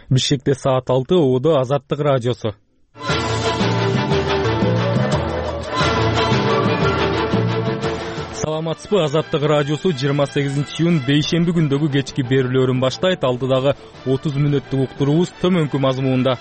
Бишкекте саат 6 ООД Азаттык радиосу. Саламатсызбы, Азаттык радиосу 28-июнь бейшемби күндөгү кечки берүүлөрүн баштайт. Алдыдагы 30 мүнөттүк уктуруубуз төмөнкү мазмуунда.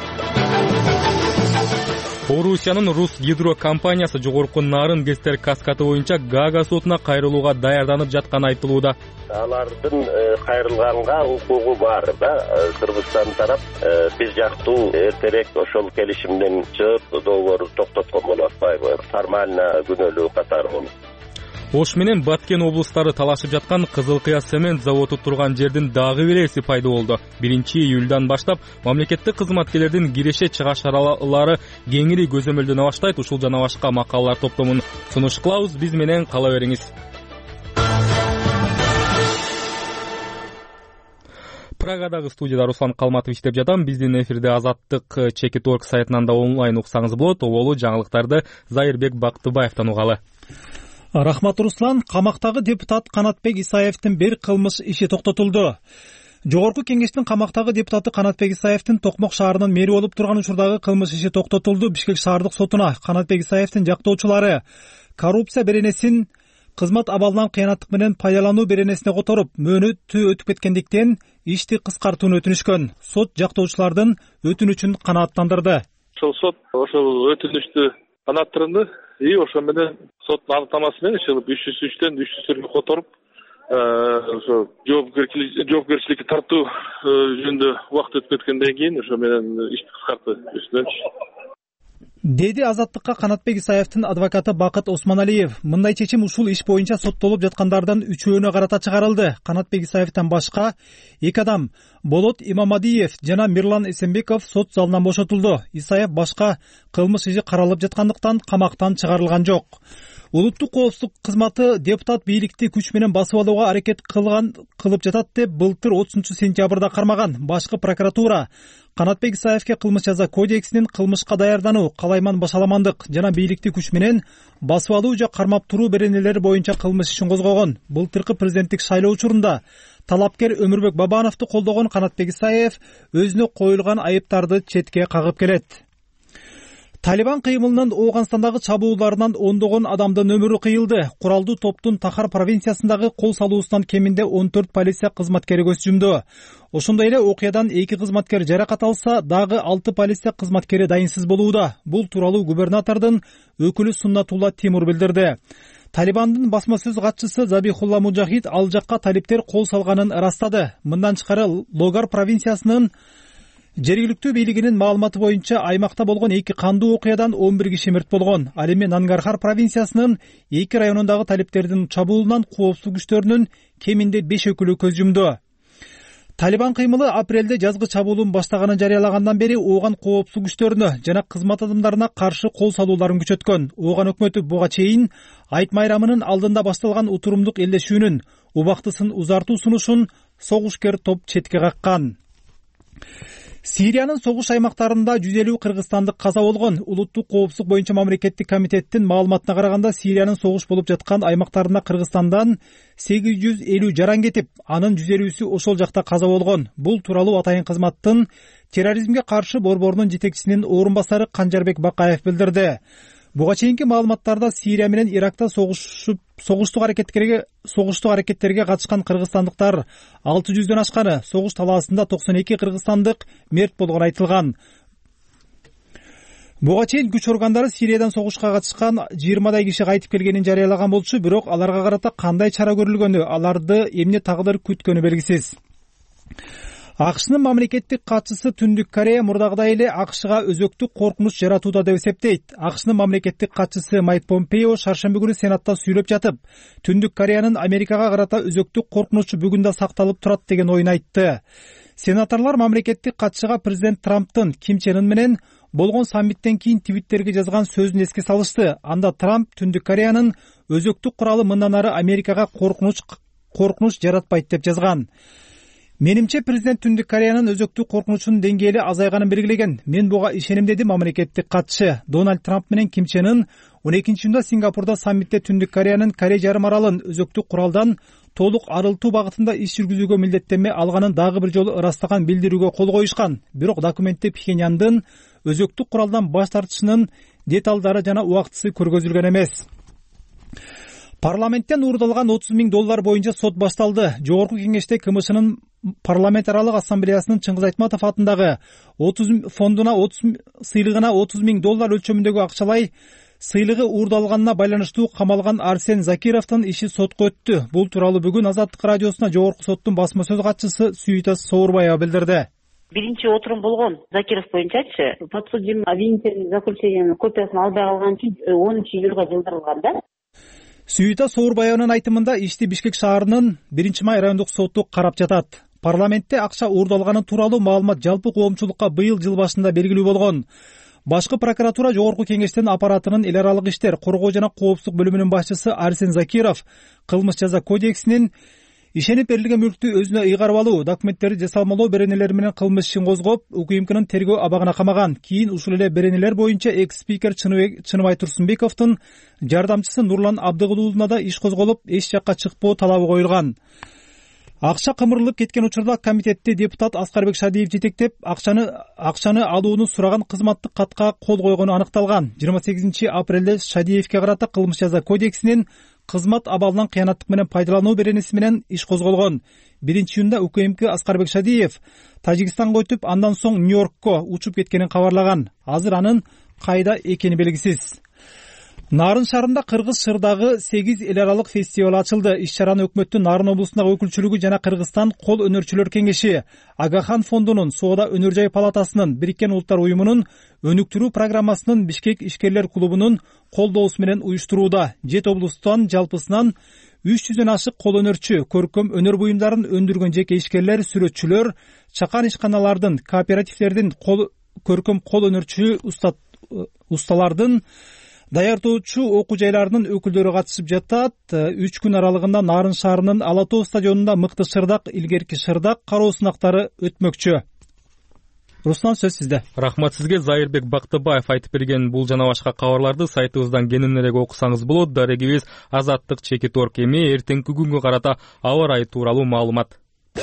Орусиянын Рус гидро компаниясы жогорку нарын ГЭСтер каскаты боюнча Гага сотуна кайрылууга даярданып жатканы айтылууда. Алардын кайрылганга укугу бар да. Кыргызстан тарап биз жактуу эртерээк ошол келишимден чыгып договорду токтоткон болуп атпайбы? Формально күнөөлүү катары болуп. Ош менен Баткен облустары талашып жаткан Кызыл Кыя цемент заводу турган жердин дагы бир эси пайда болду. 1-июлдан баштап мамлекеттик кызматкерлердин киреше чыгаш аралары кеңири көзөмөлдөнө баштайт. Ушул жана башка макалалар топтомун сунуш кылабыз. Биз менен кала бериңиз. Прагадагы студияда Руслан Калматов иштеп жатам. Биздин эфирде Азаттык Чекит.org сайтынан да онлайн уксаңыз болот. Оболу жаңылыктарды Зайырбек Бактыбаевтан угалы. Рахмат, Руслан. Камактагы депутат Канатбек Исаевдин бир кылмыш иши токтотулду. Жогорку кеңештин камактагы депутаты Канатбек Исаевдин Токмок шаарынын мэри болуп турган учурдагы кылмыш иши токтотулду. Бишкек шаардык сотуна Канатбек Исаевдин жактоочулары коррупция беренесин кызмат абалынан кыянаттык менен пайдалануу беренесине которуп, мөөнөтү өтүп кеткендиктен ишти кыскартууну өтүнүшкөн. Сот жактоочулардын өтүнүчүн канааттандырды. Сот ошол өтүнүштү канааттырды. Ошо менен соттун аныктамасы менен 303-төн 304-гө которуп, ошо жоопкерчиликке тартуу жөнүндө убакыт өтүп кеткенден кийин ошо менен ишти кыскартты деди Азаттыкка Канатбек Исаевдин адвокаты Бакыт Осмоналиев. Мындай чечим ушул иш боюнча соттолуп жаткандардын 3-өөнө карата чыгарылды. Канатбек Исаевден башка 2 адам Болот Имамадиев жана Мирлан Эсенбеков сот залынан бошотулду. Исаев башка кылмыш иши каралып жаткандыктан камактан чыгарылган жок. Улуттук коопсуздук кызматы депутат бийликти күч менен басып алууга аракет кылып жатат деп былтыр 30-сентябрда кармаган. Башкы прокуратура Канатбек Исаевке кылмыш жаза кодексинин кылмышка даярдануу, калайман башаламандык жана бийликти күч менен басып алуу же кармап туруу беренелери боюнча кылмыш ишин козгогон. Былтыркы президенттик шайлоо учурунда талапкер Өмүрбек Бабановду колдогон Канатбек Исаев өзүнө коюлган айыптарды четке кагып келет. Талибан кыймылынын Ооганстандагы чабуулдарынан ондогон адамдын өмүрү кыйылды. Куралдуу топтун Тахар провинциясындагы кол салуусунан кеминде 14 полиция кызматкери көз жумду. Ошондой эле окуядан 2 кызматкер жаракат алса, дагы 6 полиция кызматкери дайынсыз болууда. Бул тууралуу губернатордун өкүлү Суннатулла Тимур билдирди. Талибандын басма сөз катчысы Забихулла Мужахид ал жакка талиптер кол салганын ырастады. Мындан тышкары Логар провинциясынын жергиликтүү бийлигинин маалыматы боюнча аймакта болгон 2 кандуу окуядан 11 киши мерт болгон. Ал эми Нангархар провинциясынын 2 районундагы талиптердин чабуулунан коопсуздук күчтөрүнүн кеминде 5 өкүлү көз жумду. Талибан кыймылы апрелде жазгы чабуулун баштаганын жарыялагандан бери ооган коопсуздук күчтөрүнө жана кызмат адамдарына каршы кол салууларын күчөткөн. Ооган өкмөтү буга чейин Айт майрамынын алдында башталган утурумдук элдешүүнүн убактысын узартуу сунушун согушкер топ четке каккан. Сириянын согуш аймактарында 150 кыргызстандык каза болгон. Улуттук коопсуздук боюнча мамлекеттик комитеттин маалыматына караганда, Сириянын согуш болуп жаткан аймактарына Кыргызстандан 850 жаран кетип, анын 150-сү ошол жакта каза болгон. Бул тууралуу атайын кызматтын терроризмге каршы борборунун жетекчисинин орун-басары Канжарбек Бакаев билдирди. Буга чейинки маалыматтарда Сирия менен Иракта согуштук аракеттерге катышкан кыргызстандыктар 600дөн ашканы, согуш талаасында 92 кыргызстандык мерт болгону айтылган. Буга чейин күч органдары Сириядан согушка катышкан 20 киши кайтып келгенин жарыялаган болчу, бирок аларга карата кандай чара көрүлгөнү, аларды эмне тагдыр күткөнү белгисиз. АКШнын мамлекеттик катчысы Түндүк Корея мурдагыдай эле АКШга өзөктүк коркунуч жаратууда деп эсептейт. АКШнын мамлекеттик катчысы Майк Помпео шаршемби күнү Сенатта сүйлөп жатып, Түндүк Кореянын Америкага карата өзөктүк коркунучу бүгүн да сакталып турат деген оюн айтты. Сенаторлор мамлекеттик катчыга президент Трамптын Ким Чен Ын менен болгон саммиттен кийин Твиттерге жазган сөзүн эске салышты. Анда Трамп Түндүк Кореянын өзөктүк куралы мындан ары Америкага коркунуч жаратпайт деп жазган. Менимче президент Түндүк Кореянын өзөктүк коркунучунун деңгээли азайганын белгилеген. Мен буга ишенем, деди мамлекеттик катчы. Дональд Трамп менен Ким Чен Ын 12-июнда Сингапурда саммитте Түндүк Кореянын Корей жарым аралын өзөктүк куралдан толук арылтуу багытында иш жүргүзүүгө милдеттенме алганын дагы бир жолу ырастаган билдирүүгө кол коюшкан. Бирок документте Пхеньяндын өзөктүк куралдан баш тартышынын деталдары жана убактысы көргөзүлгөн эмес. Парламенттен уурдалган $30,000 боюнча сот башталды. Жогорку кеңеште КМШнын парламент аралык ассамблеясынын Чыңгыз Айтматов атындагы фондуна сыйлыгына $30,000 өлчөмүндөгү акчалай сыйлыгы уурдалганына байланыштуу камалган Арсен Закировдун иши сотко өттү. Бул тууралуу бүгүн Азаттык радиосуна жогорку соттун басма сөз катчысы Сүйүта Соорбаева билдирди. Биринчи отурум болгон Закиров боюнчачы подсудимый обвинительный заключениянын копиясын албай калган үчүн 10-июлга жылдырылган да. Сүйүта Соорбаеванын айтымында ишти Бишкек шаарынын 1-май райондук соту карап жатат. Парламентте акча уурдалганы тууралуу маалымат жалпы коомчулукка быйыл жыл башында белгилүү болгон. Башкы прокуратура жогорку кеңештин аппаратынын эл аралык иштер, коргоо жана коопсуздук бөлүмүнүн башчысы Арсен Закиров кылмыш жаза кодексинин ишенип берилген мүлктү өзүнө ыйгарып алуу, документтерди жасалмалоо беренелери менен кылмыш ишин козгоп, УКМКнын тергөө абагына камаган. Кийин ушул эле беренелер боюнча экс-спикер Чыныбай Турсунбековдун жардамчысы Нурлан Абдыгулуулуна да иш козголуп, эч жакка чыкпоо талабы коюлган. Акча кымырылып кеткен учурда комитетти депутат Аскарбек Шадиев жетектеп, акчаны алууну сураган кызматтык катка кол койгону аныкталган. 28 апрелде Шадиевке карата кылмыш жаза кодексинин кызмат абалынан кыянаттык менен пайдалануу беренеси менен иш козголгон. 1-июнда УКМК Аскарбек Шадиев Тажикстанга өтүп, андан соң Нью-Йоркко учуп кеткенин кабарлаган. Азыр анын кайда экени белгисиз. Нарын шаарында Кыргыз шырдагы 8 эл аралык фестиваль ачылды. Иш-чараны өкмөттүн Нарын облусундагы өкүлчүлүгү жана Кыргызстан кол өнөрчүлөр кеңеши, Агахан фондунун, Соода өнөр жай палатасынын, Бириккен Улуттар уюмунун өнүктүрүү программасынын Бишкек ишкерлер клубунун колдоосу менен уюштурууда. Жет облустан жалпысынан 300дөн ашык кол өнөрчү, көркөм өнөр буюмдарын өндүргөн жеке ишкерлер, сүрөтчүлөр, чакан ишканалардын, кооперативдердин, көркөм кол өнөрчү усталардын, даярдоочу окуу жайларынын өкүлдөрү катышып жатат. 3 күн аралыгында Нарын шаарынын Ала Тоо стадионунда мыкты шырдак, илгерки шырдак кароо сынактары өтмөкчү. Руслан, сөз сизде. Рахмат сизге. Зайырбек Бактыбаев айтып берген бул жана башка кабарларды сайтыбыздан кененирээк окусаңыз болот. Дарегибиз Азаттык.org. Эми эртеңки күнгө карата аба ырайы тууралуу маалымат.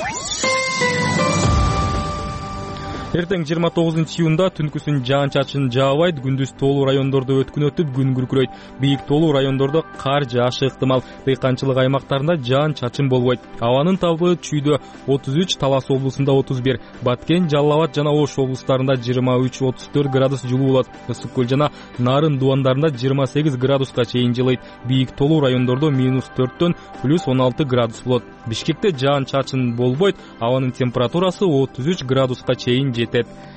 Эртең 29-июнда түнкүсүн жаан-чачын жаабайт, күндүз тоолуу райондордо өткүн өтүп, күн күркүрөйт. Бийик тоолуу райондордо кар жаашы ыктымал. Дыйканчылык аймактарында жаан-чачын болбойт. Абанын табыты чүйдө 33, Талас облусунда 31, Баткен, Жалал Абад жана Ош облустарында 23-34 градус жылуу болот. Ысык көл жана Нарын дубандарында 28 градуска чейин жылыйт. Бийик тоолуу райондордо -4төн +16 градус болот. Бишкекте жаан-чачын болбойт. Абанын температурасы 33 градуска чейин жетет.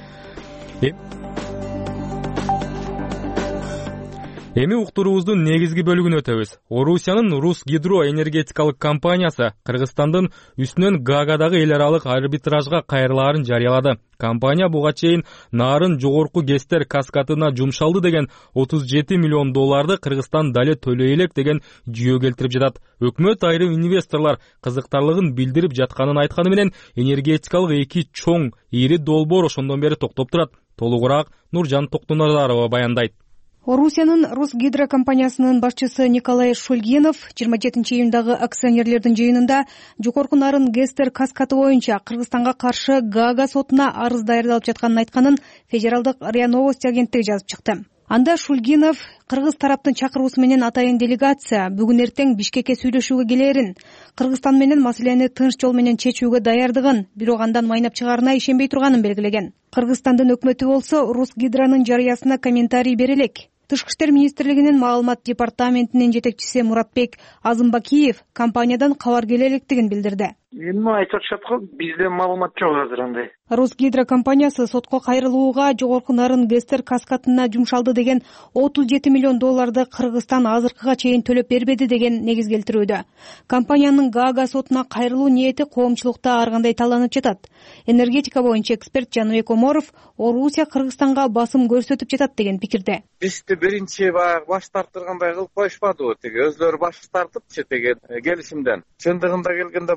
Эми уктуруубуздун негизги бөлүгүнө өтөбүз. Орусиянын Рус гидроэнергетикалык компаниясы Кыргызстандын үстүнөн Гаагадагы эл аралык арбитражга кайрылаарын жарыялады. Компания буга чейин Нарын жогорку Гестер каскадына жумшалды деген $37 миллион Кыргызстан дале төлөй элек деген жүйө келтирип жатат. Өкмөт айрым инвесторлор кызыктарлыгын билдирип жатканын айтканы менен энергетикалык эки чоң ири долбоор ошондон бери токтоп турат. Толугураак Нуржан Токтоназарова баяндайт. Орусиянын Русгидро компаниясынын башчысы Николай Шульгинов 27-июндагы акционерлердин жыйынында жогорку Нарын Гестер каскаты боюнча Кыргызстанга каршы Гаага сотуна арыз даярдалып жатканын айтканын федералдык РИА Новости агенттиги жазып чыкты. Анда Шульгинов кыргыз тараптын чакыруусу менен атайын делегация бүгүн эртең Бишкекке сүйлөшүүгө келерин, Кыргызстан менен маселени тынч жол менен чечүүгө даярдыгын, бирок андан майнап чыгаарына ишенбей турганын белгилеген. Кыргызстандын өкмөтү болсо Русгидронун жарыясына комментарий бере элек. Тышкы иштер министрлигинин маалымат департаментинин жетекчиси Муратбек Азымбакиев компаниядан кабар келе электигин билдирди. Эми айтып жаткан бизде маалымат жок азыр андай. Русгидро компаниясы сотко кайрылууга жогорку Нарын Гестер каскадына жумшалды деген $37 миллион Кыргызстан азыркыга чейин төлөп бербеди деген негиз келтирүүдө. Компаниянын Гаага сотуна кайрылуу ниети коомчулукта ар кандай таланып жатат. Энергетика боюнча эксперт Жаныбек Оморов Орусия Кыргызстанга басым көрсөтүп жатат деген пикирде. Бизди биринчи баш тартыргандай кылып коюшпадыбы, өзлөрү баш тартыпчы деген келишимден. Чындыгында келгенде булар компания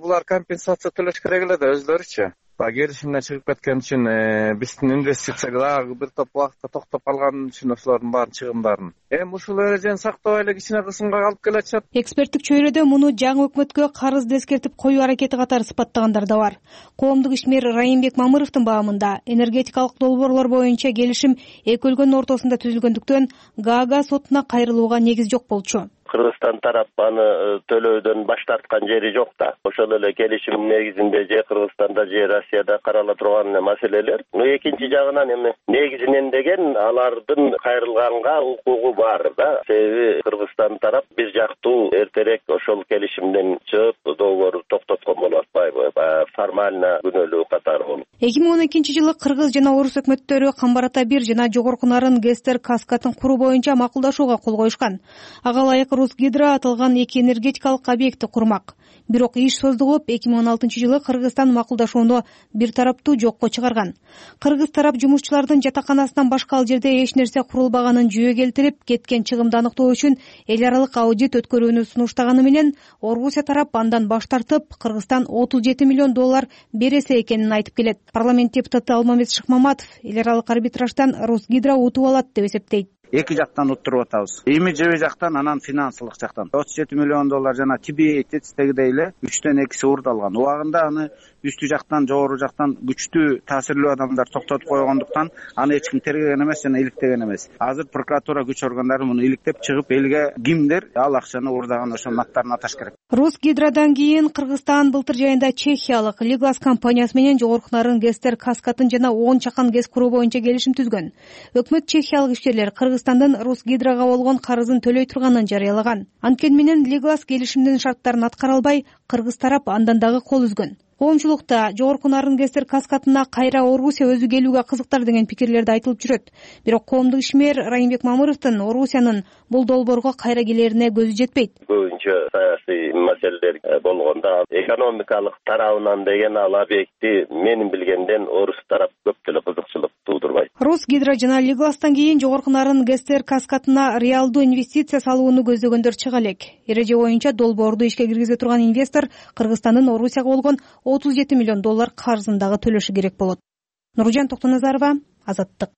компенсация төлөш керек эле да өзлөрүчү. Келишимден чыгып кеткен үчүн биздин инвестиция дагы бир топ убакытка токтоп калган үчүн ошолордун баарын чыгымдарын эми ушул эрежени сактабай эле кичине кысымга алып келатышат. Эксперттик чөйрөдө муну жаңы өкмөткө карызды эскертип коюу аракети катары сыпаттагандар да бар. Коомдук ишмер Райымбек Мамыровдун баамында энергетикалык долбоорлор боюнча келишим эки өлкөнүн ортосунда түзүлгөндүктөн Гаага сотуна кайрылууга негиз жок болчу. Кыргызстан тарап аны төлөөдөн баш тарткан жери жок да. Ошол эле келишим негизинде же Кыргызстанда же Россияда карала турган маселелер. Экинчи жагынан эми негизинен деген алардын кайрылганга укугу бар да. Себеби Кыргызстан тарап бир жактуу эртерээк ошол келишимден чыгып договорду токтоткон болуп атпайбы? Формально күнөөлүү катары болуп. 2012-жылы Кыргыз жана Орус өкмөттөрү Камбар Ата 1 жана Жогорку Нарын ГЭСтер Каскатын куруу боюнча макулдашууга кол коюшкан. Ага ылайык Русгидро аталган эки энергетикалык объектти курмак. Бирок иш создугуп 2016-жылы Кыргызстан макулдашууну бир тараптуу жокко чыгарган. Кыргыз тарап жумушчулардын жатаканасынан башка ал жерде эч нерсе курулбаганын жүйө келтирип, кеткен чыгымды аныктоо үчүн эл аралык аудит өткөрүүнү сунуштаганы менен Орусия тарап андан баш тартып, Кыргызстан $37 миллион бересе экенин айтып келет. Парламент депутаты Алмамет Шыкмаматов эл аралык арбитраждан Русгидро утуп алат деп эсептейт. Эки жактан уттуруп атабыз. Эми жеби жактан, анан финансылык жактан. $37 миллион жана TBA тетистегидей эле 3/2 урдалган. Убагында аны үстү жактан, жогору жактан күчтүү таасирлүү адамдар токтотуп койгондуктан аны эч ким тергеген эмес жана иликтеген эмес. Азыр прокуратура күч органдары муну иликтеп чыгып, элге кимдер ал акчаны урдаган ошонун аттарын аташ керек. Русгидродан кийин Кыргызстан былтыр жайында чехиялык Лиглас компаниясы менен Жогорку Нарын ГЭСтер Каскатын жана 10 чакан ГЭС куруу боюнча келишим түзгөн. Өкмөт чехиялык ишкерлер Кыргызстандын Русгидрога болгон карызын төлөй турганын жарыялаган. Анткени менен Лиглас келишимдин шарттарын аткара албай, Кыргыз тарап андан дагы кол үзгөн. Коомчулукта Жогорку Нарын ГЭСтер Каскатына кайра Орусия өзү келүүгө кызыктар деген пикирлерди айтылып жүрөт. Бирок коомдук ишмер Райымбек Мамыровдун Орусиянын бул долбоорго кайра келерине көзү жетпейт. Көбүнчө саясий маселелер болгондо экономикалык тарабынан деген ал объекти менин билгенден Орус тарап көп деле кызыкчылык туудурбайт. Русгидро жана Лигластан кийин Жогорку Нарын ГЭСтер Каскатына реалдуу инвестиция салууну көздөгөндөр чыга элек. Эреже боюнча долбоорду ишке киргизе турган инвестор Кыргызстандын Орусияга болгон $37 миллион карызын дагы төлөшү керек болот. Нуржан Токтоназарова, Азаттык.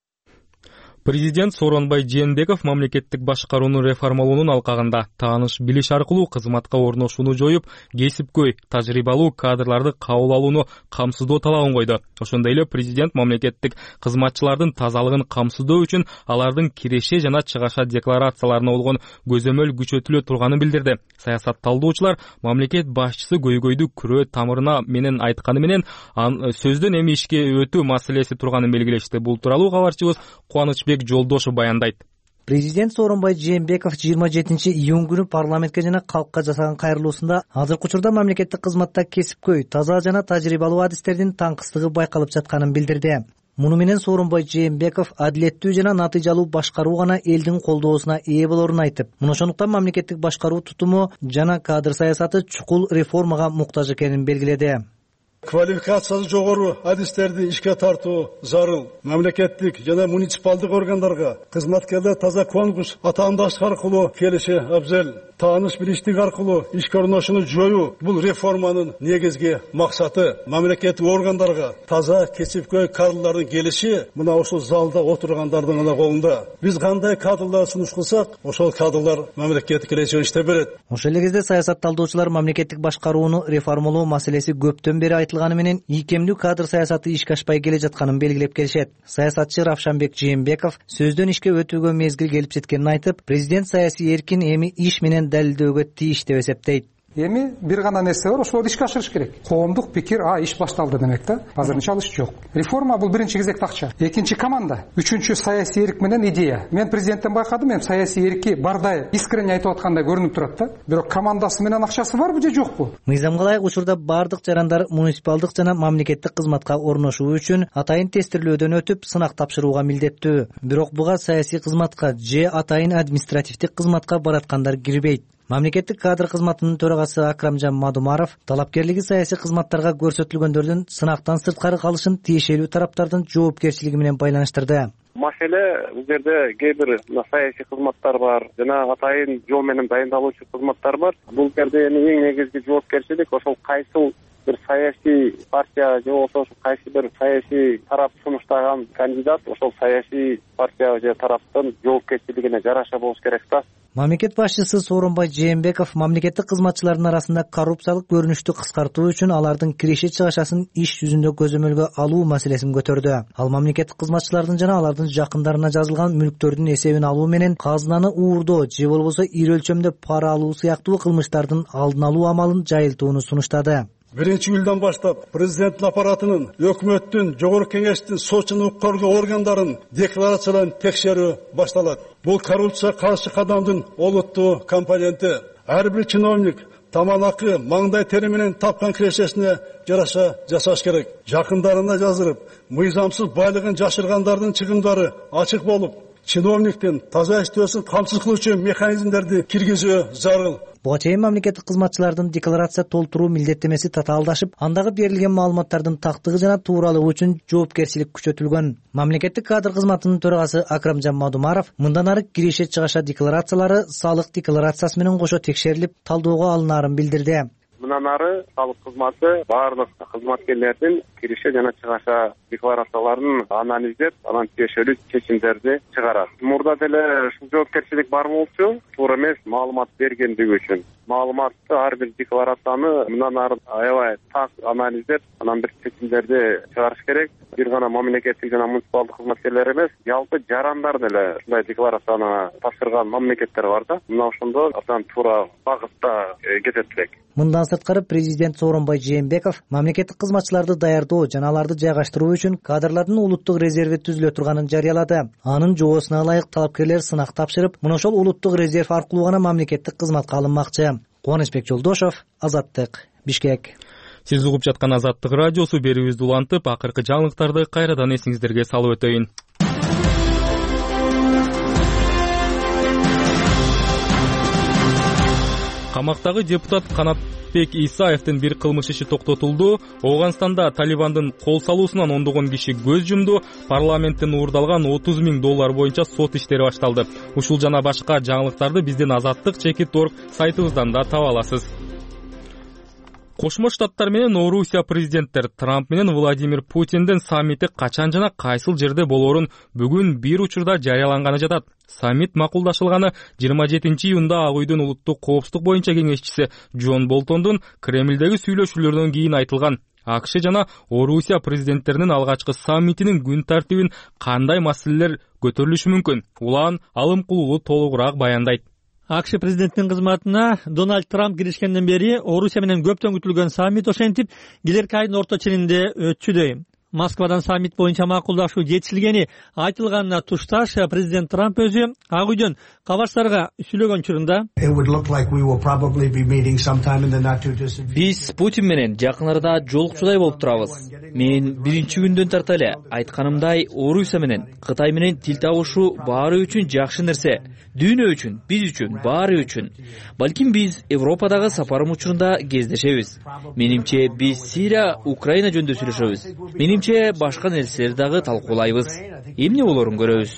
Президент Сооронбай Жээнбеков мамлекеттик башкарууну реформалоонун алкагында тааныш билиш аркылуу кызматка орношууну жоюп, кесипкөй, тажрыйбалуу кадрларды кабыл алууну камсыздоо талабын койду. Ошондой эле президент мамлекеттик кызматчылардын тазалыгын камсыздоо үчүн алардын киреше жана чыгаша декларацияларына болгон көзөмөл күчөтүлө турганын билдирди. Саясат талдоочулар мамлекет башчысы көйгөйдү күрөө тамырына менен айтканы менен сөздөн эми ишке өтүү маселеси турганын белгилешти. Бул тууралуу кабарчыбыз Кубанычбек Жолдошов баяндайт. Президент Сооронбай Жээнбеков 27 июнь күнү парламентке жана калкка жасаган кайрылуусунда азыркы учурда мамлекеттик кызматта кесипкөй, таза жана тажрыйбалуу адистердин таңкыстыгы байкалып жатканын билдирди. Муну менен Сооронбай Жээнбеков адилеттүү жана натыйжалуу башкаруу гана элдин колдоосуна ээ болорун айтып, муну ошондуктан мамлекеттик башкаруу тутуму жана кадр саясаты чукул реформага муктаж экенин белгиледи. Квалификациясы жогору адистерди ишке тартуу зарыл. Мамлекеттик жана муниципалдык органдарга кызматкерлер таза конкурс атаандаштык аркылуу келиши абзел. Тааныш билиштик аркылуу ишке орношууну жоюу бул реформанын негизги максаты. Мамлекеттик органдарга таза кесипкөй кадрлардын келиши мына ушул залда отургандардын гана колунда. Биз кандай кадрлар сунуш кылсак, ошол кадрлар мамлекеттик келечегин иштеп берет. Ошол эле кезде саясат талдоочулар мамлекеттик башкарууну реформалоо маселеси көптөн бери айтылганы менен ийкемдүү кадр саясаты ишке ашпай келе жатканын белгилеп келишет. Саясатчы Равшанбек Жээнбеков сөздөн ишке өтүүгө мезгил келип жеткенин айтып, президент саясий эркин эми иш менен далилдөөгө тийиш деп эсептейт. Эми бир гана нерсе бар, ошол ишке ашырыш керек. Коомдук пикир, иш башталды демек да. Азырынча ал иш жок. Реформа бул биринчи кезекте акча. Экинчи команда, үчүнчү саясий эрк менен идея. Мен президенттен байкадым, эми саясий эрки бардай искренне айтып аткандай көрүнүп турат да. Бирок командасы менен акчасы барбы же жокпу? Мыйзамга ылайык учурда бардык жарандар муниципалдык жана мамлекеттик кызматка орношуу үчүн атайын тестирлөөдөн өтүп, сынак тапшырууга милдеттүү. Бирок буга саясий кызматка же атайын административдик кызматка бараткандар кирбейт. Мамлекеттик кадр кызматынын төрагасы Акрамжан Мадумаров талапкерлиги саясий кызматтарга көрсөтүлгөндөрдүн сынактан сырткары калышын тиешелүү тараптардын жоопкерчилиги менен байланыштырды. Маселе бул жерде кээ бир саясий кызматтар бар жана атайын жол менен дайындалуучу кызматтар бар. Бул жерде эми эң негизги жоопкерчилик ошол кайсыл бир саясий партия же болбосо кайсы бир саясий тарап сунуштаган кандидат ошол саясий партия же тараптын жоопкерчилигине жараша болуш керек да. Мамлекет башчысы Сооронбай Жээнбеков мамлекеттик кызматчылардын арасында коррупциялык көрүнүштү кыскартуу үчүн алардын киреше чыгашасын иш жүзүндө көзөмөлгө алуу маселесин көтөрдү. Ал мамлекеттик кызматчылардын жана алардын жакындарына жазылган мүлктөрдүн эсебин алуу менен казынаны уурдоо же болбосо ири өлчөмдө пара алуу сыяктуу кылмыштардын алдын алуу амалын жайылтууну сунуштады. 1-июлдан баштап президенттин аппаратынын, өкмөттүн, жогорку кеңештин, сотчун укук коргоо органдарын декларацияларын текшерүү башталат. Бул коррупцияга каршы кадамдын олуттуу компоненти. Ар бир чиновник тамак-акы, маңдай тери менен тапкан кирешесине жараша жасаш керек. Жакындарына жаздырып, мыйзамсыз байлыгын жашыргандардын чыгымдары ачык болуп, чиновниктин таза иштөөсүн камсыз кылуучу механизмдерди киргизүү зарыл. Буга чейин мамлекеттик кызматчылардын декларация толтуруу милдеттемеси татаалдашып, андагы берилген маалыматтардын тактыгы жана тууралыгы үчүн жоопкерчилик күчөтүлгөн. Мамлекеттик кадр кызматынын төрагасы Акрамжан Мадумаров мындан ары киреше чыгаша декларациялары салык декларациясы менен кошо текшерилип, талдөөгө алынаарын билдирди. Мындан ары салык кызматы баардык кызматкерлердин киреше жана чыгаша декларацияларын анализдеп, анан тиешелүү чечимдерди чыгарат. Мурда деле ушул жоопкерчилик бар болчу, туура эмес маалымат бергендиги үчүн. Маалыматты ар бир декларацияны мындан ары аябай так анализдеп, анан бир чечимдерди чыгарыш керек. Бир гана мамлекеттик жана муниципалдык кызматкерлер эмес, жалпы жарандар деле ушундай декларацияны тапшырган мамлекеттер бар да. Мына ошондо абдан туура багытта кетет элек. Мындан сырткары президент Сооронбай Жээнбеков мамлекеттик кызматчыларды даярдоо жана аларды жайгаштыруу үчүн кадрлардын улуттук резерви түзүлө турганын жарыялады. Анын жоосуна ылайык талапкерлер сынак тапшырып, мына ошол улуттук резерв аркылуу гана мамлекеттик кызматка алынмакчы. Кубанычбек Жолдошов, Азаттык, Бишкек. Сиз угуп жаткан Азаттык радиосу. Берүүбүздү улантып, акыркы жаңылыктарды кайрадан эсиңиздерге салып өтөйүн. Камактагы депутат Канатбек Исаевдин бир кылмыш иши токтотулду. Ооганстанда Талибандын кол салуусунан ондогон киши көз жумду. Парламенттен уурдалган $30,000 боюнча сот иштери башталды. Ушул жана башка жаңылыктарды биздин Азаттык.org сайтыбыздан да таба аласыз. Кошмо Штаттар менен Орусия президенттер Трамп менен Владимир Путиндин саммити качан жана кайсыл жерде болоорун бүгүн бир учурда жарыяланганы жатат. Саммит макулдашылганы 27-июнда Ак үйдүн улуттук коопсуздук боюнча кеңешчиси Джон Болтондун Кремлдеги сүйлөшүүлөрдөн кийин айтылган. АКШ жана Орусия президенттеринин алгачкы саммитинин күн тартибин кандай маселелер көтөрүлүшү мүмкүн? Улан Алым Кулулу толугураак баяндайт. АКШ президенттин кызматына Дональд Трамп киришкенден бери Орусия менен көптөн күтүлгөн саммит ошентип келерки айдын орто ченинде өтчү дейм. Москвадан саммит боюнча макулдашуу жетишилгени айтылганына тушташ президент Трамп өзү Ак үйдөн кабарчтарга сүйлөгөн учурунда биз Путин менен жакын арада жолукчудай болуп турабыз. Мен биринчи күндөн тарта эле айтканымдай Орусия менен Кытай менен тил табышуу баары үчүн жакшы нерсе. Дүйнө үчүн, биз үчүн, баары үчүн. Балким биз Европадагы сапарым учурунда кездешебиз. Менимче биз Сирия, Украина жөнүндө сүйлөшөбүз. Менимче башка нерселерди дагы талкуулайбыз. Эмне болоорун көрөбүз.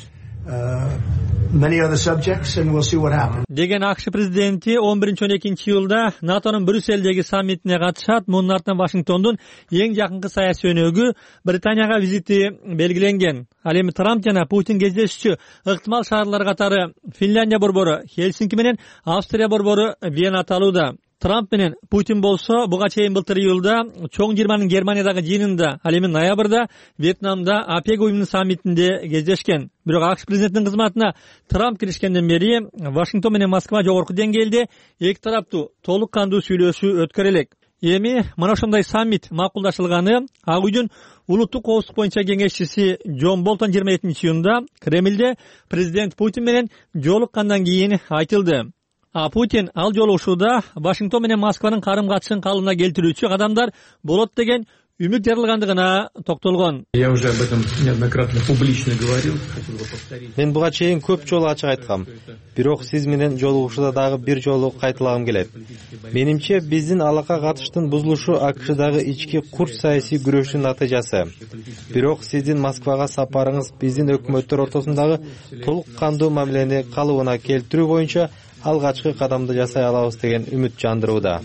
Деген АКШ президенти 11-12-июлда НАТОнун Брюссельдеги саммитине катышат. Мунун артынан Вашингтондун эң жакынкы саясий өнөгү Британияга визити белгиленген. Ал эми Трамп жана Путин кездешчү ыктымал шаарлар катары Финляндия борбору Хельсинки менен Австрия борбору Вена аталууда. Трамп менен Путин болсо буга чейин былтыр июлда чоң жыйырманын Германиядагы жыйынында, ал эми ноябрда Вьетнамда ОПЕК уюмунун саммитинде кездешкен. Бирок АКШ президентинин кызматына Трамп киришкенден бери Вашингтон менен Москва жогорку деңгээлде эки тараптуу толук кандуу сүйлөшүү өткөрө элек. Эми мына ошондой саммит макулдашылганы Ак үйдүн улуттук коопсуздук боюнча кеңешчиси Джон Болтон 27-июнда Кремлде президент Путин менен жолуккандан кийин айтылды. А Путин ал жолугушууда Вашингтон менен Москванын карым-катышын калыбына келтирүүчү кадамдар болот деген үмүт жарылгандыгына токтолгон. Мен буга чейин көп жолу ачык айткам. Бирок сиз менен жолугушууда дагы бир жолу кайталагым келет. Менимче биздин алака катыштын бузулушу АКШдагы ички курч саясий күрөштүн натыйжасы. Бирок сиздин Москвага сапарыңыз биздин өкмөттөр ортосундагы толук кандуу мамилени калыбына келтирүү боюнча алгачкы кадамды жасай алабыз деген үмүт жандырууда.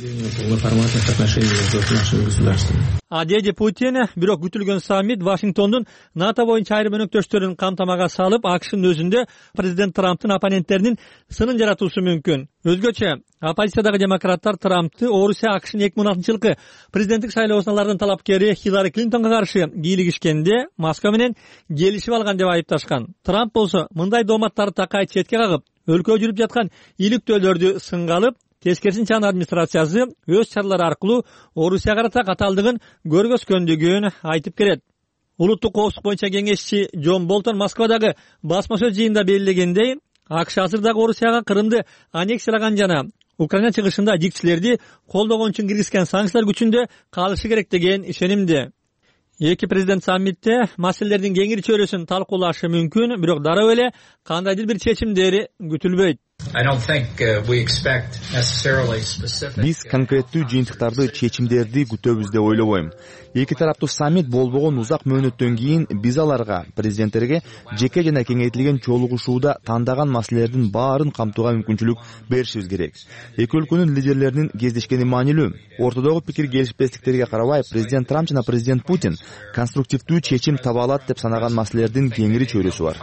Деди Путин. Бирок күтүлгөн саммит Вашингтондун НАТО боюнча айрым өнөктөштөрүн камтамага салып, АКШнын өзүндө президент Трамптын оппоненттеринин сынын жаратуусу мүмкүн. Өзгөчө оппозициядагы демократтар Трампты Орусия АКШнын 2016-жылкы президенттик шайлоосуналардын талапкери Хиллари Клинтонго каршы кийлигишкенде Москва менен келишип алган деп айыпташкан. Трамп болсо мындай дооматтарды такай четке кагып, өлкөдө жүрүп жаткан иликтөөлөрдү сынга алып, тескерисинче анын администрациясы өз чаралары аркылуу Орусия карата катаалдыгын көргөзгөндүгүн айтып келет. Улуттук коопсуздук боюнча кеңешчи Джон Болтон Москвадагы басма сөз жыйынында белгилегендей, АКШ азырдагы Орусияга Крымды аннексиялаган жана Украина чыгышында жикчилерди колдогон үчүн киргизген санкциялар күчүндө калышы керек деген ишенимде. Эки президент саммитте маселелердин кеңири чөйрөсүн талкуулашы мүмкүн, бирок дароо эле кандайдыр бир чечимдери күтүлбөйт. Биз конкреттүү жыйынтыктарды, чечимдерди күтөбүз деп ойлобойм. Эки тараптуу саммит болбогон узак мөөнөттөн кийин биз аларга, президенттерге жеке жана кеңейтилген жолугушууда тандаган маселелердин баарын камтууга мүмкүнчүлүк беришибиз керек. Эки өлкөнүн лидерлеринин кездешкени маанилүү. Ортодогу пикир келишпестиктерге карабай, президент Трамп жана президент Путин конструктивдүү чечим таба алат деп санаган маселелердин кеңири чөйрөсү бар.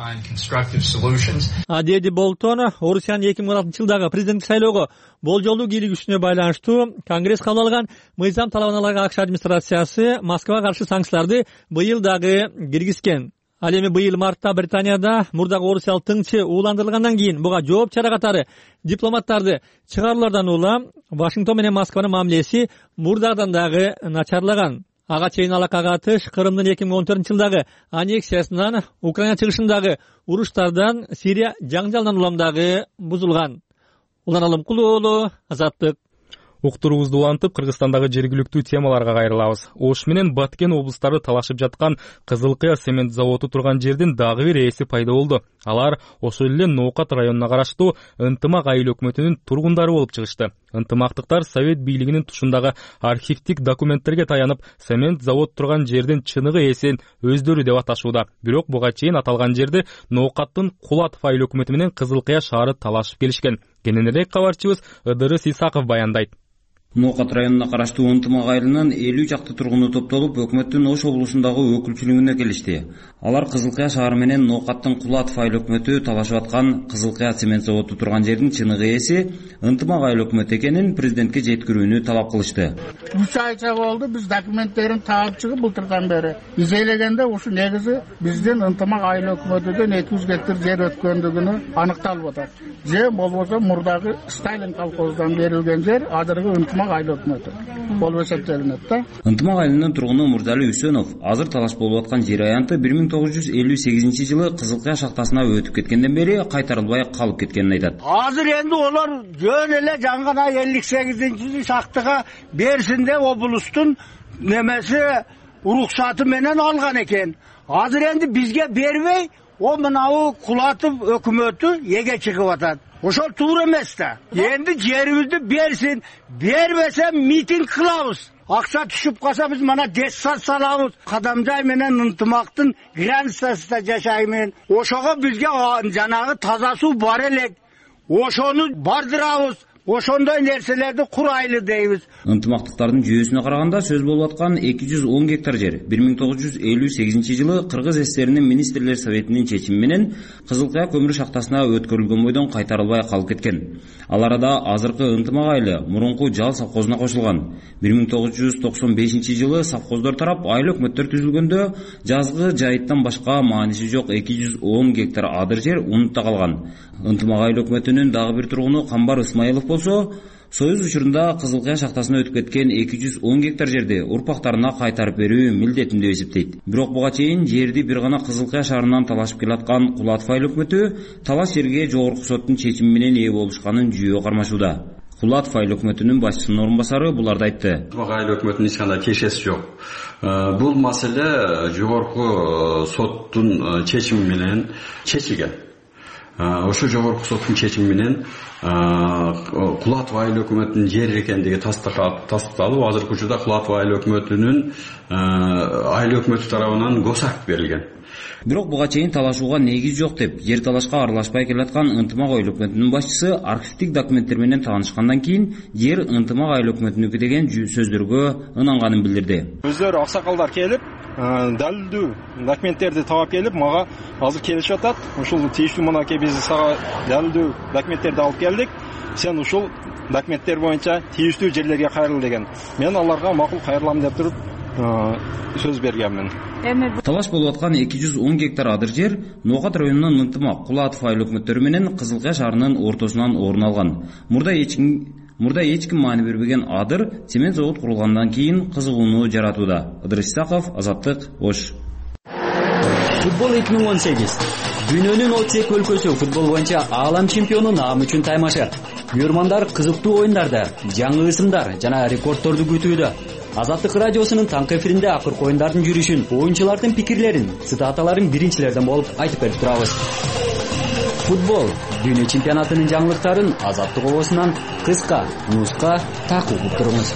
Деди Болтон. Орусиянын 2016-жылдагы президенттик шайлоого болжолдуу кийлигишүүнө байланыштуу Конгресс кабыл алган мыйзам талабына ылайык АКШ администрациясы Москвага каршы санкцияларды быйыл дагы киргизген. Ал эми быйыл мартта Британияда мурдагы орусиялык тыңчы ууландырылгандан кийин буга жооп чара катары дипломаттарды чыгаруулардан улам Вашингтон менен Москванын мамилеси мурдагыдан дагы начарлаган. Ага чейин алакка катыш Крымдын 2014-жылдагы аннексиясынан, Украина чыгышындагы уруштардан, Сирия жаңжалынан улам дагы бузулган. Улан Алымкулуу уулу, Азаттык. Уктуруубузду улантып, Кыргызстандагы жергиликтүү темаларга кайрылабыз. Ош менен Баткен облустары талашып жаткан Кызылкыя цемент заводу турган жердин дагы бир ээси пайда болду. Алар ошол эле Ноокат районуна караштуу Ынтымак айыл өкмөтүнүн тургундары болуп чыгышты. Ынтымактыктар Совет бийлигинин тушундагы архивдик документтерге таянып, цемент завод турган жердин чыныгы ээсин өздөрү деп аташууда. Бирок буга чейин аталган жерди Ноокаттын Кулатов айыл өкмөтү менен Кызылкыя шаары талашып келишкен. Кененирээк кабарчыбыз Ыдырыс Исаков баяндайт. Ноокат районуна караштуу Ынтымак айылынын 50 чакты тургуну топтолуп, өкмөттүн Ош облусундагы өкүлчүлүгүнө келишти. Алар Кызылкыя шаары менен Ноокаттын Кулатов айыл өкмөтү талашып аткан Кызылкыя цемент заводу турган жердин чыныгы ээси Ынтымак айыл өкмөтү экенин президентке жеткирүүнү талап кылышты. 3 айча болду биз документтерин таап чыгып былтырдан бери изелегенде ушу негизи биздин Ынтымак айыл өкмөтүдөн 200 гектар жер өткөндүгүнө аныкталып атат. Же болбосо мурдагы Сталин колхозунан берилген жер азыркы Ынтымак айыл өкмөтү болуп эсептелинет да. Ынтымак айылынын тургуну Мурзали Үсөнов азыр талаш болуп аткан жер аянты 1958-жылы Кызылкыя шахтасына өтүп кеткенден бери кайтарылбай калып кеткенин айтат. Азыр энди олар жөн эле жаңгана 58-жылы шахтага берсин деп облустун немеси уруксаты менен алган экен. Азыр энди бизге бербей, о мынау Кулатов өкмөтү эге чыгып атат. Ошол туура эмес да. Энди жерибизди берсин, бербесе митинг кылабыз. Акча түшүп калса биз мана десса салабыз. Кадамжай менен Ынтымактын границасында жашаймен. Ошого бизге жанагы таза суу бар элек. Ошону бардырабыз. Ошондой нерселерди курайлы дейбиз. Ынтымактыктардын жүйөсүнө караганда сөз болуп аткан 210 гектар жер 1958-жылы Кыргыз СССРинин министрлер советинин чечими менен Кызылкыя көмүр шахтасына өткөрүлгөн бойдон кайтарылбай калып кеткен. Ал арада азыркы Ынтымак айылы мурунку Жал совхозуна кошулган. 1995-жылы совхоздор тарап айыл өкмөттөр түзүлгөндө жазгы жайыттан башка мааниси жок 210 гектар адыр жер унутта калган. Ынтымак айыл өкмөтүнүн дагы бир тургуну Камбар Исмаилов болсо, Союз учурунда Кызылкыя шахтасына өтүп кеткен 210 гектар жерди урпактарына кайтарып берүү милдетин деп эсептейт. Бирок буга чейин жерди бир гана Кызылкыя шаарынан талашып келаткан Кулатов айыл өкмөтү талаш жерге жогорку соттун чечими менен ээ болушканын жүйөө кармашууда. Кулатов айыл өкмөтүнүн башчысынын орун басары буларды айтты. Ынтымак айыл өкмөтүнүн эч кандай тиешеси жок. Бул маселе жогорку соттун чечими менен чечилген. ошо жогорку соттун чечими менен Кулатов айыл өкмөтүнүн жери экендиги тастыкталып, азыркы учурда Кулатов айыл өкмөтүнүн айыл өкмөтү тарабынан госакт берилген. Бирок буга чейин талашууга негиз жок деп, жер талашка аралашпай келаткан Ынтымак айыл өкмөтүнүн башчысы архивдик документтер менен таанышкандан кийин жер Ынтымак айыл өкмөтүнүкү деген сөздөргө ынанганын билдирди. Өздөрү аксакалдар келип, далилдүү документтерди таап келип, мага азыр келишип атат. Ушул тийиштүү мынакей биз сага далилдүү документтерди алып келдик. Сен ушул документтер боюнча тийиштүү жерлерге кайрыл деген. Мен аларга макул кайрылам деп туруп сөз бергенмин. Талаш болуп аткан 210 гектар адыр жер Ноокат районунун Ынтымак, Кулатов айыл өкмөттөрү менен Кызылкая шаарынын ортосунан орун алган. Мурда эч ким маани бербеген адыр цемент завод курулгандан кийин кызыгууну жаратууда. Ыдырыс Исаков, Азаттык, Ош. Футбол 2018. Дүйнөнүн 32 өлкөсү футбол боюнча аалам чемпиону наам үчүн таймашат. Күйөрмандар кызыктуу оюндарды, жаңы ысымдар жана рекордторду күтүүдө. Азаттык радиосунун таңкы эфиринде акыркы оюндардын жүрүшүн, оюнчулардын пикирлерин, цитаталарын биринчилерден болуп айтып берип турабыз. Футбол дүйнө чемпионатынын жаңылыктарын Азаттык обосунан кыска, нуска такып туруңуз.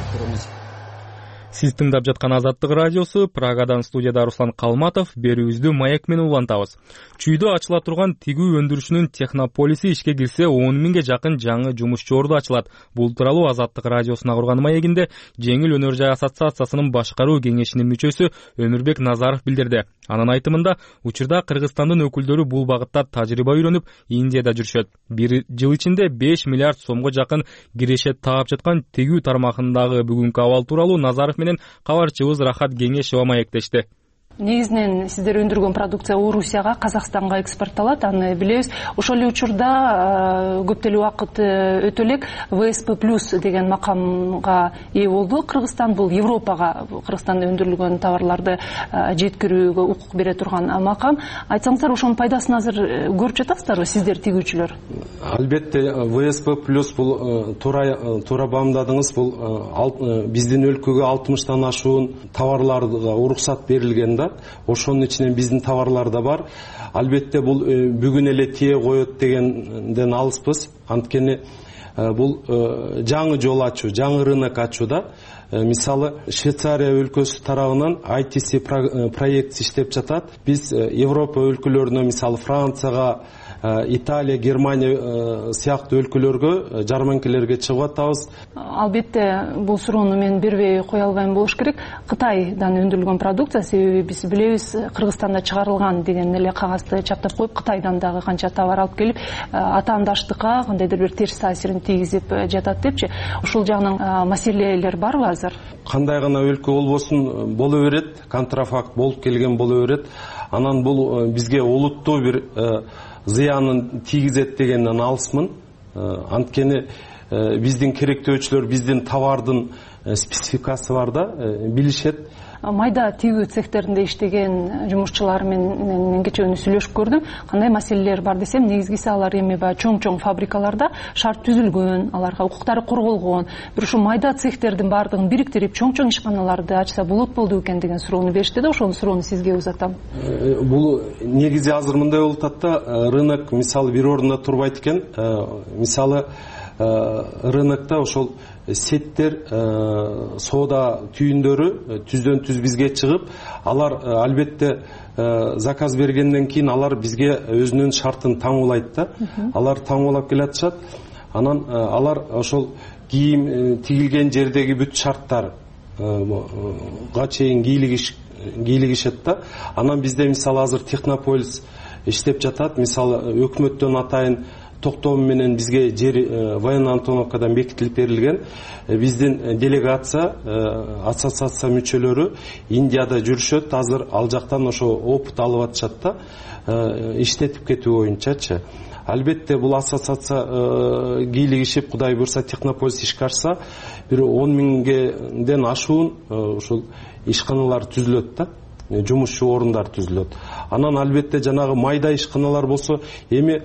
Сиз тыңдап жаткан Азаттык радиосу, Прагадан студияда Руслан Калматов, берүүбүздү маек менен улантабыз. Чүйдө ачыла турган тигүү өндүрүшүнүн технополиси ишке кирсе 10 миңге жакын жаңы жумушчу орду ачылат. Бул тууралуу Азаттык радиосуна курган маегинде Жеңил өнөр жай ассоциациясынын башкаруу кеңешинин мүчөсү Өмүрбек Назаров билдирди. Анын айтымында, учурда Кыргызстандын өкүлдөрү бул багытта тажрыйба үйрөнүп, Индияда жүрүшөт. Бир жыл ичинде 5 миллиард сомго жакын киреше таап жаткан тигүү тармагындагы бүгүнкү абал тууралуу Назаров менен кабарчыбыз Рахат Кеңешева маектешти. Негизинен сиздер өндүргөн продукция Орусияга, Казакстанга экспортталат. Аны билебиз. Ошол эле учурда көп деле убакыт өтө элек ВСП+ деген макамга ээ болду. Кыргызстан бул Европага Кыргызстанда өндүрүлгөн товарларды жеткирүүгө укук бере турган макам. Айтсаңыздар, ошонун пайдасын азыр көрүп жатасыздарбы сиздер тигүүчүлөр? Албетте, ВСП+ бул туура баамдадыңыз. Бул биздин өлкөгө 60тан ашуун товарларга уруксат берилген. Ошонун ичинен биздин товарлар да бар. Албетте бул бүгүн эле тие коет дегенден алыспыз. Анткени бул жаңы жол ачуу, жаңы рынок ачууда. Мисалы, Швейцария өлкөсү тарабынан ITC проект иштеп жатат. Биз Европа өлкөлөрүнө, мисалы Францияга, Италия, Германия сыяктуу өлкөлөргө, жарманкелерге чыгып атабыз. Албетте, бул суроону мен бербей кое албайм болуш керек. Кытайдан өндүрүлгөн продукция, себеби биз билебиз, Кыргызстанда чыгарылган деген эле кагазды чаптап коюп, Кытайдан дагы канча товар алып келип, атаандаштыкка кандайдыр бир терс таасирин тийгизип жатат депчи. Ушул жагынан маселелер барбы азыр? Кандай гана өлкө болбосун боло берет, контрафакт болуп келген боло берет. Анан бул бизге олуттуу бир зыянын тийгизет дегенден алысмын. Анткени биздин керектөөчүлөр биздин товардын спецификасы бар да, билишет. Майда тигүү цехтеринде иштеген жумушчулар менен кечээ сүйлөшүп көрдүм. Кандай маселелер бар десем, негизгиси алар эми чоң фабрикаларда шарт түзүлгөн, аларга укуктары корголгон. Бир ушу майда цехтердин баардыгын бириктирип, чоң ишканаларды ачса болот болду экен деген суроону беришти да, ошол суроону сизге узатам. Бул негизи азыр мындай болуп атат да, рынок мисалы бир ордунда турбайт экен. Мисалы рынокто ошол сеттер, соода түйүндөрү түздөн түз бизге чыгып, алар албетте заказ бергенден кийин алар бизге өзүнүн шартын таңуулайт да. Алар таңуулап келатышат. Анан алар ошол кийим тигилген жердеги бүт шарттарга чейин кийлигишет да. Анан бизде мисалы азыр Технополис иштеп жатат. Мисалы өкмөттөн атайын токтоо менен бизге жер военный Антоновкадан бекитилип берилген. Биздин делегация, ассоциация мүчөлөрү Индияда жүрүшөт. Азыр ал жактан ошо опыт алып атышат да, иштетип кетүү боюнчачы. Албетте бул ассоциация кийлигишип, Кудай буйрса Технополис ишке ашса, бир 10 миңден ашуун ушул ишканалар түзүлөт да. жумушчу орундар түзүлөт. Анан албетте жанагы майда ишканалар болсо, эми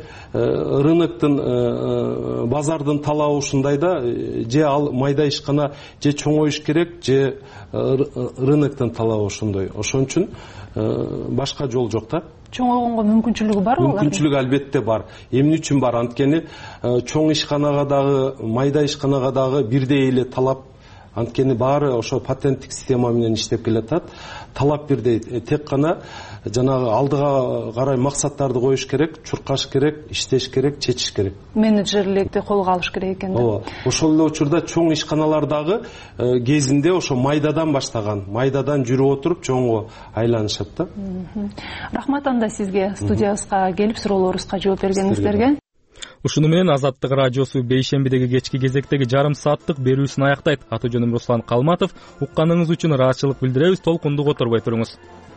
рыноктун базардын талабы ушундай да, же ал майда ишкана же чоңоюш керек, же рыноктун талабы ошондой. Ошон үчүн башка жол жок да. Чоңойгонго мүмкүнчүлүгү барбы? Мүмкүнчүлүгү албетте бар. Эмне үчүн бар? Анткени чоң ишканага дагы, майда ишканага дагы бирдей эле талап. Анткени баары ошо патенттик система менен иштеп келатат. Талап бирдей, тек гана жанагы алдыга карай максаттарды коюш керек, чуркаш керек, иштеш керек, чечиш керек. Менеджерликти колго алыш керек экен да. Ооба. Ошол эле учурда чоң ишканалардагы кезинде ошо майдадан баштаган, майдадан жүрүп отуруп чоңго айланышат да. Рахмат анда сизге, студиябызга келип суроолорубузга жооп бергениңиздерге. Ушуну менен Азаттык радиосу бейшембидеги кечки кезектеги жарым сааттык берүүсүн аяктайт. Аты жөнүм Руслан Калматов. Укканыңыз үчүн ыраазычылык билдиребиз. Толкунду которбой туруңуз.